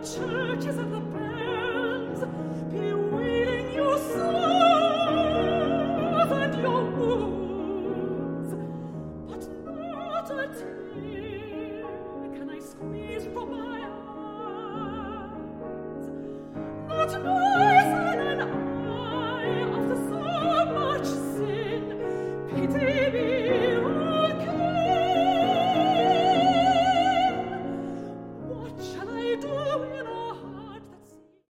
churches and the bells, bewailing your sorrows and your wounds. But not a tear can I squeeze from my eyes, not more.